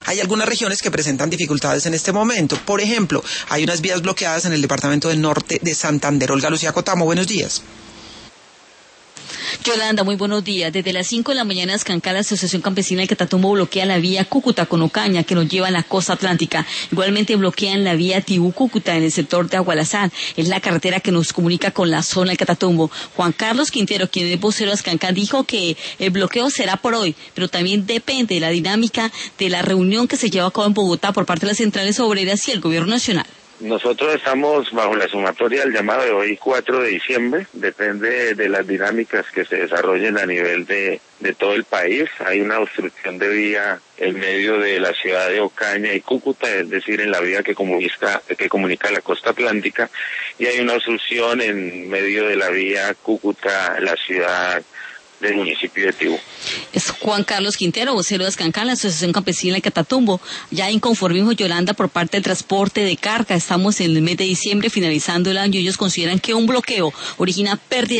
Hay algunas regiones que presentan dificultades en este momento. Por ejemplo, hay unas vías bloqueadas en el departamento del norte de Santander. Olga Lucía Cotamo, buenos días. Yolanda, muy buenos días. Desde las 5 de la mañana, Escancá, la Asociación Campesina del Catatumbo bloquea la vía Cúcuta con Ocaña, que nos lleva a la costa atlántica. Igualmente bloquean la vía Tibú-Cúcuta en el sector de Agualazán. Es la carretera que nos comunica con la zona del Catatumbo. Juan Carlos Quintero, quien es vocero de Escancá, dijo que el bloqueo será por hoy, pero también depende de la dinámica de la reunión que se lleva a cabo en Bogotá por parte de las centrales obreras y el gobierno nacional. Nosotros estamos bajo la sumatoria del llamado de hoy, 4 de diciembre. Depende de las dinámicas que se desarrollen a nivel de todo el país. Hay una obstrucción de vía en medio de la ciudad de Ocaña y Cúcuta, es decir, en la vía que comunica la costa atlántica, y hay una obstrucción en medio de la vía Cúcuta, la ciudad del municipio de Tibú. Es Juan Carlos Quintero, vocero de Escancá, la Asociación Campesina del Catatumbo. Ya inconformismo, Yolanda, por parte del transporte de carga. Estamos en el mes de diciembre, finalizando el año, y ellos consideran que un bloqueo origina pérdida